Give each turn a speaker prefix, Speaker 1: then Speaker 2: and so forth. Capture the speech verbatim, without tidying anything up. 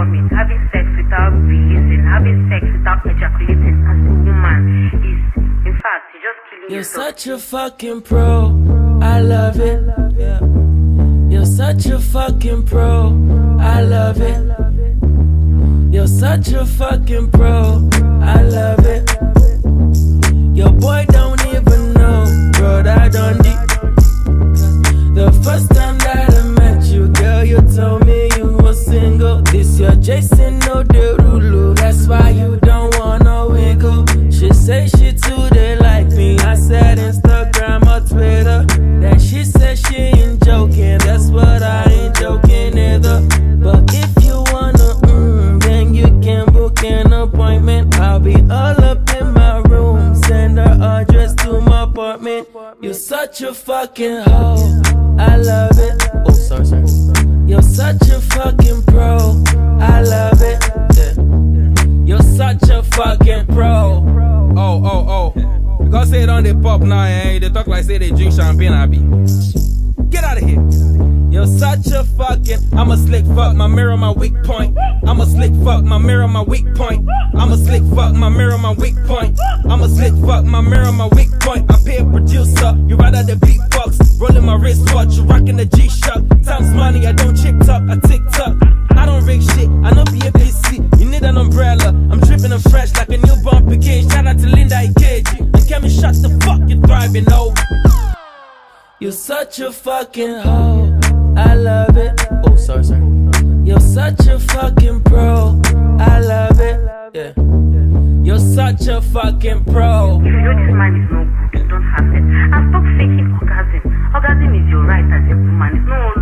Speaker 1: vomit. Having sex without releasing, having sex without ejaculating as a woman is, in fact, you're just killing
Speaker 2: You're
Speaker 1: yourself.
Speaker 2: such a fucking pro. I love it. Yeah. You're such a fucking pro. I love it. You're such a fucking pro. I love it. Your boy don't even know, bro, that done deep. The first time that I met you, girl, you told me you were single. This your Jason no Derulo. That's why you don't wanna wiggle. She say she too they like me. I said Instagram or Twitter. Then she said she ain't joking. That's what I ain't joking either. But if you wanna, mm, then you can book an appointment. I'll be all up in my room. Send her address to my apartment. You're such a fucking hoe. I love it. Oh, sorry, sorry. You're such a fucking pro. I love it. Yeah. You're such a fucking pro.
Speaker 3: Oh, oh, oh. Because say it on the pop now, eh? They talk like say they drink champagne, I be. Get out of here. You're such a fucking. I'm a slick fuck, my mirror, my weak point. I'm a slick fuck, my mirror, my weak point. I'm a slick fuck, my mirror, my weak point. I'm a slick fuck, my mirror, my weak point. I pay a producer, you rather the beatbox. Rolling my wristwatch, you rocking the G-Shock. Times money, I don't chip top, I tick tock. I don't rig shit, I know be a P C. You need an umbrella, I'm dripping and fresh like a newborn piquet. Shout out to Linda Ikeji. And Kemi, shut the fuck, you thriving, oh.
Speaker 2: You're such a fucking hoe. I love it. Oh, sorry, sorry. You're such a fucking pro. I love it. Yeah. You're such a fucking pro.
Speaker 1: If you know this man is no good, don't have it. And stop faking orgasm. Orgasm is your right as a woman. It's no